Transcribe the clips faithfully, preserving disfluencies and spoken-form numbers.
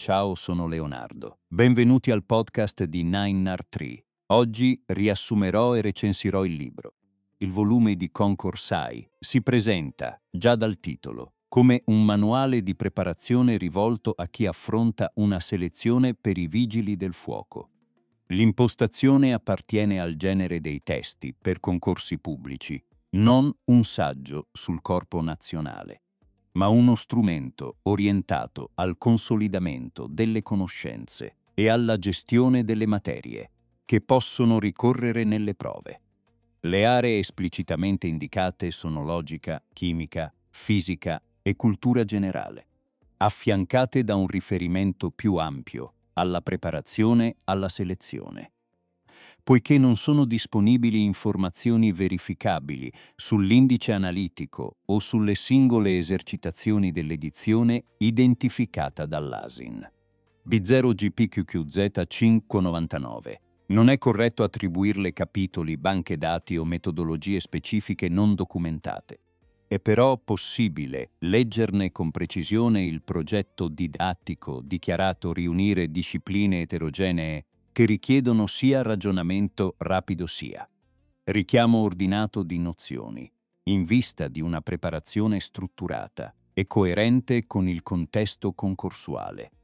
Ciao, sono Leonardo. Benvenuti al podcast di Nine R tre. Oggi riassumerò e recensirò il libro. Il volume di Concorsai si presenta, già dal titolo, come un manuale di preparazione rivolto a chi affronta una selezione per i vigili del fuoco. L'impostazione appartiene al genere dei testi per concorsi pubblici, non un saggio sul corpo nazionale, ma uno strumento orientato al consolidamento delle conoscenze e alla gestione delle materie che possono ricorrere nelle prove. Le aree esplicitamente indicate sono logica, chimica, fisica e cultura generale, affiancate da un riferimento più ampio alla preparazione alla selezione. Poiché non sono disponibili informazioni verificabili sull'indice analitico o sulle singole esercitazioni dell'edizione identificata dall'A S I N. B zero G P Q Q Z cinquecentonovantanove. Non è corretto attribuirle capitoli, banche dati o metodologie specifiche non documentate. È però possibile leggerne con precisione il progetto didattico dichiarato riunire discipline eterogenee che richiedono sia ragionamento rapido sia richiamo ordinato di nozioni, in vista di una preparazione strutturata e coerente con il contesto concorsuale.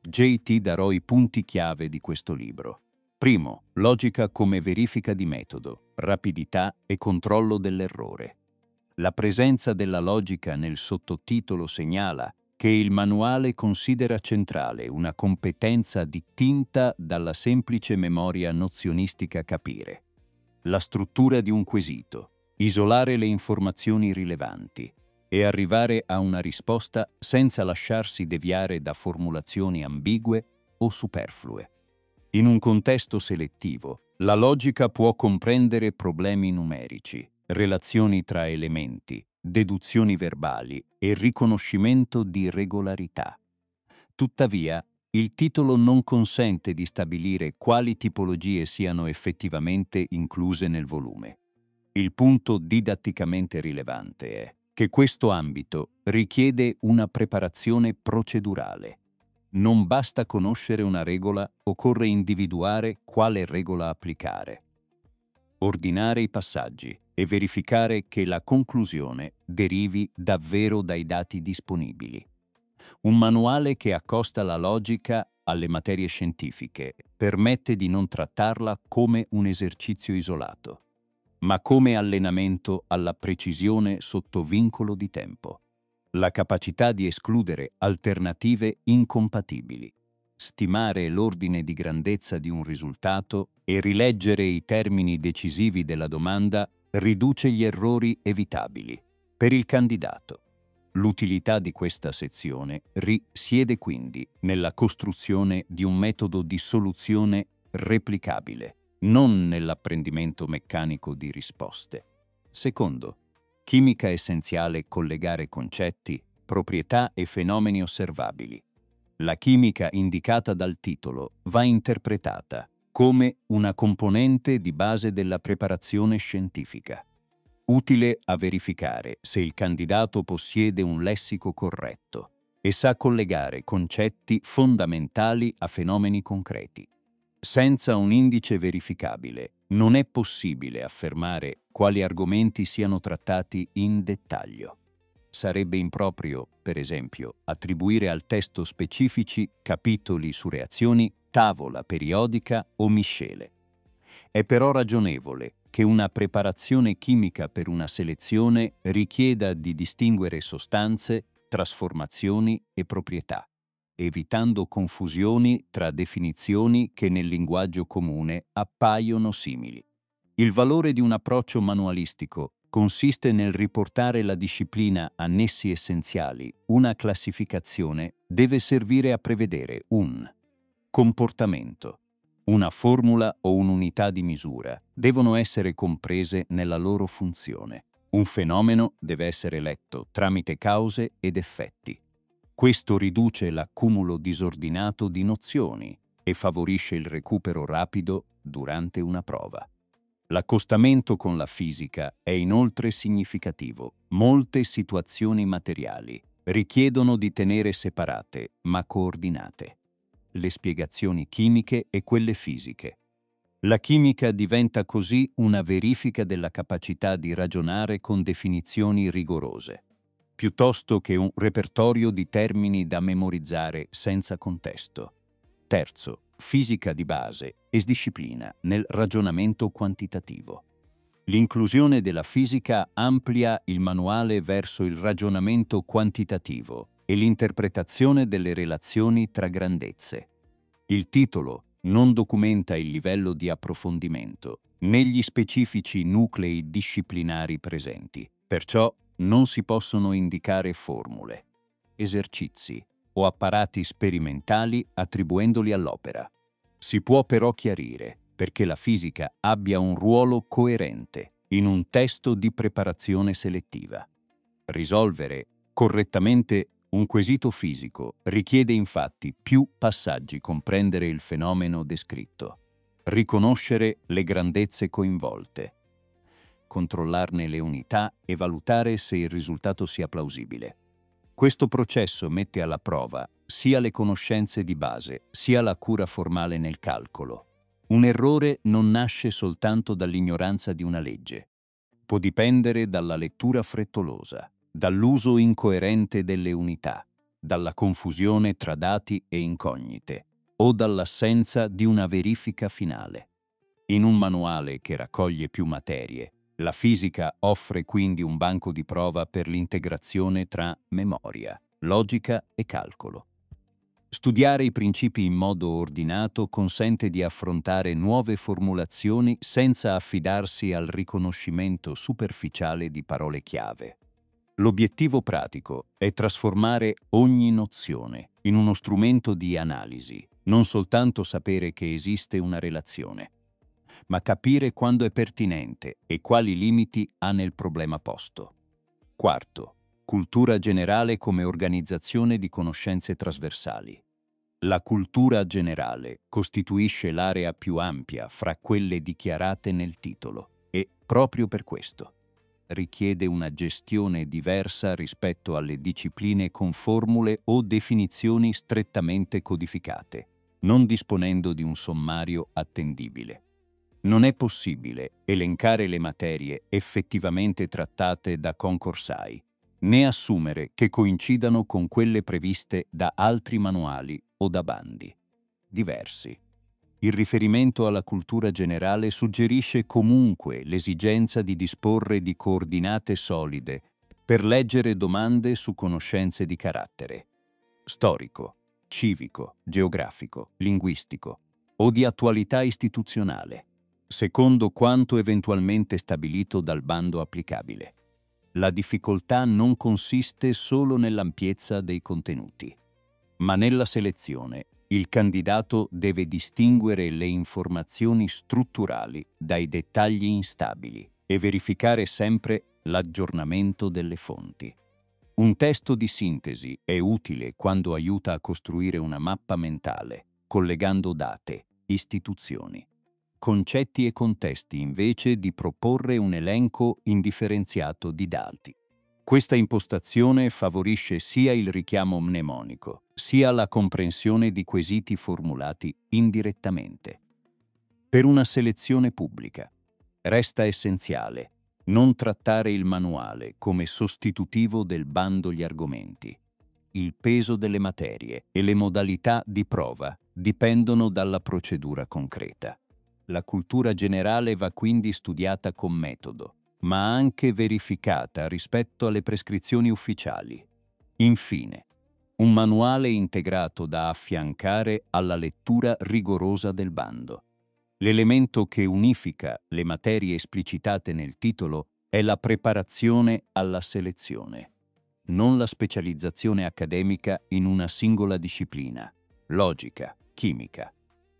J T darò i punti chiave di questo libro. Primo, logica come verifica di metodo, rapidità e controllo dell'errore. La presenza della logica nel sottotitolo segnala che il manuale considera centrale una competenza distinta dalla semplice memoria nozionistica capire. La struttura di un quesito, isolare le informazioni rilevanti e arrivare a una risposta senza lasciarsi deviare da formulazioni ambigue o superflue. In un contesto selettivo, la logica può comprendere problemi numerici, relazioni tra elementi, deduzioni verbali e riconoscimento di regolarità. Tuttavia, il titolo non consente di stabilire quali tipologie siano effettivamente incluse nel volume. Il punto didatticamente rilevante è che questo ambito richiede una preparazione procedurale. Non basta conoscere una regola, occorre individuare quale regola applicare, ordinare i passaggi e verificare che la conclusione derivi davvero dai dati disponibili. Un manuale che accosta la logica alle materie scientifiche permette di non trattarla come un esercizio isolato, ma come allenamento alla precisione sotto vincolo di tempo. La capacità di escludere alternative incompatibili, stimare l'ordine di grandezza di un risultato e rileggere i termini decisivi della domanda riduce gli errori evitabili. Per il candidato, l'utilità di questa sezione risiede quindi nella costruzione di un metodo di soluzione replicabile, non nell'apprendimento meccanico di risposte. Secondo, chimica essenziale collegare concetti, proprietà e fenomeni osservabili. La chimica indicata dal titolo va interpretata come una componente di base della preparazione scientifica, utile a verificare se il candidato possiede un lessico corretto e sa collegare concetti fondamentali a fenomeni concreti. Senza un indice verificabile, non è possibile affermare quali argomenti siano trattati in dettaglio. Sarebbe improprio, per esempio, attribuire al testo specifici capitoli su reazioni, tavola periodica o miscele. È però ragionevole che una preparazione chimica per una selezione richieda di distinguere sostanze, trasformazioni e proprietà, evitando confusioni tra definizioni che nel linguaggio comune appaiono simili. Il valore di un approccio manualistico consiste nel riportare la disciplina a nessi essenziali. Una classificazione deve servire a prevedere un comportamento, una formula o un'unità di misura devono essere comprese nella loro funzione. Un fenomeno deve essere letto tramite cause ed effetti. Questo riduce l'accumulo disordinato di nozioni e favorisce il recupero rapido durante una prova. L'accostamento con la fisica è inoltre significativo. Molte situazioni materiali richiedono di tenere separate ma coordinate le spiegazioni chimiche e quelle fisiche. La chimica diventa così una verifica della capacità di ragionare con definizioni rigorose, piuttosto che un repertorio di termini da memorizzare senza contesto. Terzo, fisica di base e disciplina nel ragionamento quantitativo. L'inclusione della fisica amplia il manuale verso il ragionamento quantitativo e l'interpretazione delle relazioni tra grandezze. Il titolo non documenta il livello di approfondimento né gli specifici nuclei disciplinari presenti, perciò non si possono indicare formule, esercizi o apparati sperimentali attribuendoli all'opera. Si può però chiarire perché la fisica abbia un ruolo coerente in un testo di preparazione selettiva. Risolvere correttamente un quesito fisico richiede infatti più passaggi comprendere il fenomeno descritto, riconoscere le grandezze coinvolte, controllarne le unità e valutare se il risultato sia plausibile. Questo processo mette alla prova sia le conoscenze di base, sia la cura formale nel calcolo. Un errore non nasce soltanto dall'ignoranza di una legge. Può dipendere dalla lettura frettolosa, dall'uso incoerente delle unità, dalla confusione tra dati e incognite, o dall'assenza di una verifica finale. In un manuale che raccoglie più materie, la fisica offre quindi un banco di prova per l'integrazione tra memoria, logica e calcolo. Studiare i principi in modo ordinato consente di affrontare nuove formulazioni senza affidarsi al riconoscimento superficiale di parole chiave. L'obiettivo pratico è trasformare ogni nozione in uno strumento di analisi, non soltanto sapere che esiste una relazione, ma capire quando è pertinente e quali limiti ha nel problema posto. Quarto, cultura generale come organizzazione di conoscenze trasversali. La cultura generale costituisce l'area più ampia fra quelle dichiarate nel titolo e, proprio per questo, richiede una gestione diversa rispetto alle discipline con formule o definizioni strettamente codificate, non disponendo di un sommario attendibile. Non è possibile elencare le materie effettivamente trattate da concorsai, né assumere che coincidano con quelle previste da altri manuali o da bandi diversi. Il riferimento alla cultura generale suggerisce comunque l'esigenza di disporre di coordinate solide per leggere domande su conoscenze di carattere storico, civico, geografico, linguistico o di attualità istituzionale, secondo quanto eventualmente stabilito dal bando applicabile. La difficoltà non consiste solo nell'ampiezza dei contenuti, ma nella selezione. Il candidato deve distinguere le informazioni strutturali dai dettagli instabili e verificare sempre l'aggiornamento delle fonti. Un testo di sintesi è utile quando aiuta a costruire una mappa mentale, collegando date, istituzioni, concetti e contesti invece di proporre un elenco indifferenziato di dati. Questa impostazione favorisce sia il richiamo mnemonico, sia la comprensione di quesiti formulati indirettamente. Per una selezione pubblica, resta essenziale non trattare il manuale come sostitutivo del bando gli argomenti. Il peso delle materie e le modalità di prova dipendono dalla procedura concreta. La cultura generale va quindi studiata con metodo, ma anche verificata rispetto alle prescrizioni ufficiali. Infine, un manuale integrato da affiancare alla lettura rigorosa del bando. L'elemento che unifica le materie esplicitate nel titolo è la preparazione alla selezione, non la specializzazione accademica in una singola disciplina. Logica, chimica,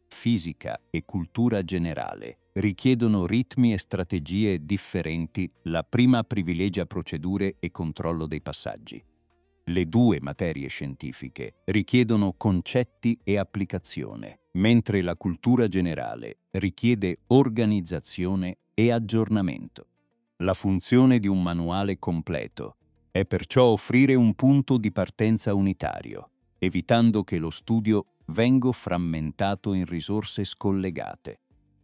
fisica e cultura generale richiedono ritmi e strategie differenti. La prima privilegia procedure e controllo dei passaggi. Le due materie scientifiche richiedono concetti e applicazione, mentre la cultura generale richiede organizzazione e aggiornamento. La funzione di un manuale completo è perciò offrire un punto di partenza unitario, evitando che lo studio vengo frammentato in risorse scollegate.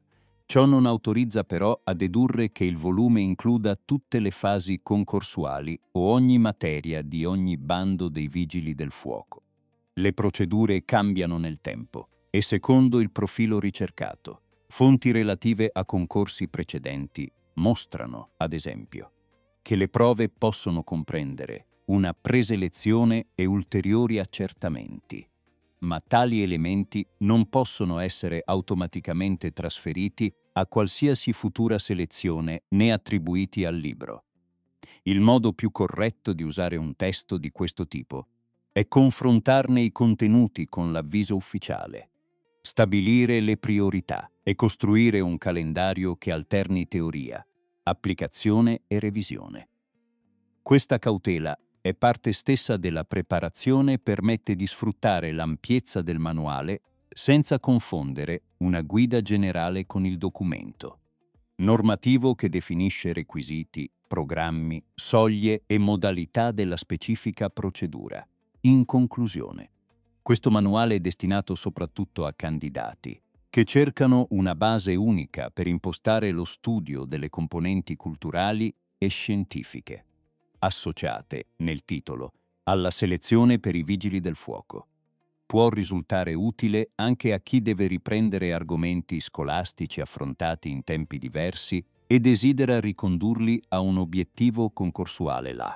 Ciò non autorizza però a dedurre che il volume includa tutte le fasi concorsuali o ogni materia di ogni bando dei Vigili del Fuoco. Le procedure cambiano nel tempo e secondo il profilo ricercato. Fonti relative a concorsi precedenti mostrano, ad esempio, che le prove possono comprendere una preselezione e ulteriori accertamenti, ma tali elementi non possono essere automaticamente trasferiti a qualsiasi futura selezione né attribuiti al libro. Il modo più corretto di usare un testo di questo tipo è confrontarne i contenuti con l'avviso ufficiale, stabilire le priorità e costruire un calendario che alterni teoria, applicazione e revisione. Questa cautela è parte stessa della preparazione e permette di sfruttare l'ampiezza del manuale senza confondere una guida generale con il documento normativo che definisce requisiti, programmi, soglie e modalità della specifica procedura. In conclusione, questo manuale è destinato soprattutto a candidati che cercano una base unica per impostare lo studio delle componenti culturali e scientifiche, associate, nel titolo, alla selezione per i Vigili del Fuoco. Può risultare utile anche a chi deve riprendere argomenti scolastici affrontati in tempi diversi e desidera ricondurli a un obiettivo concorsuale là.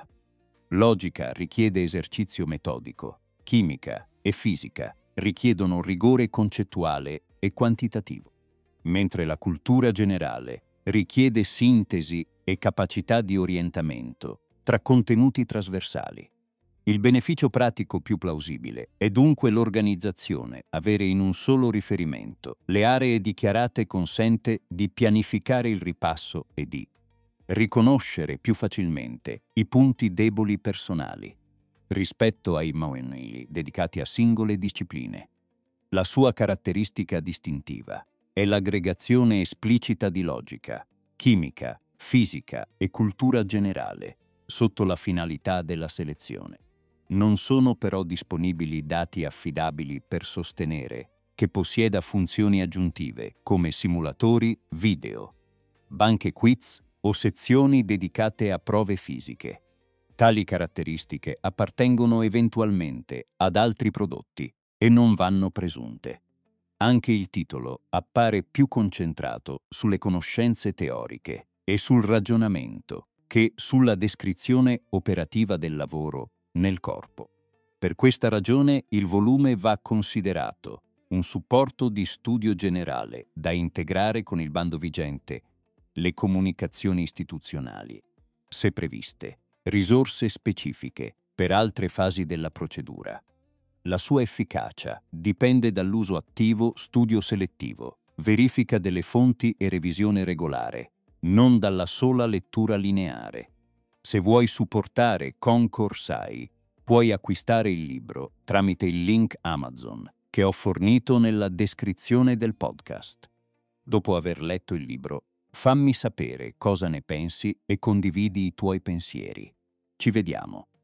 Logica richiede esercizio metodico, chimica e fisica richiedono rigore concettuale e quantitativo, mentre la cultura generale richiede sintesi e capacità di orientamento tra contenuti trasversali. Il beneficio pratico più plausibile è dunque l'organizzazione. Avere in un solo riferimento le aree dichiarate consente di pianificare il ripasso e di riconoscere più facilmente i punti deboli personali rispetto ai manuali dedicati a singole discipline. La sua caratteristica distintiva è l'aggregazione esplicita di logica, chimica, fisica e cultura generale sotto la finalità della selezione. Non sono però disponibili dati affidabili per sostenere che possieda funzioni aggiuntive come simulatori video, banche quiz o sezioni dedicate a prove fisiche. Tali caratteristiche appartengono eventualmente ad altri prodotti e non vanno presunte. Anche il titolo appare più concentrato sulle conoscenze teoriche e sul ragionamento che sulla descrizione operativa del lavoro nel corpo. Per questa ragione il volume va considerato un supporto di studio generale da integrare con il bando vigente, le comunicazioni istituzionali, se previste, risorse specifiche per altre fasi della procedura. La sua efficacia dipende dall'uso attivo, studio selettivo, verifica delle fonti e revisione regolare, non dalla sola lettura lineare. Se vuoi supportare Concorsai, puoi acquistare il libro tramite il link Amazon che ho fornito nella descrizione del podcast. Dopo aver letto il libro, fammi sapere cosa ne pensi e condividi i tuoi pensieri. Ci vediamo.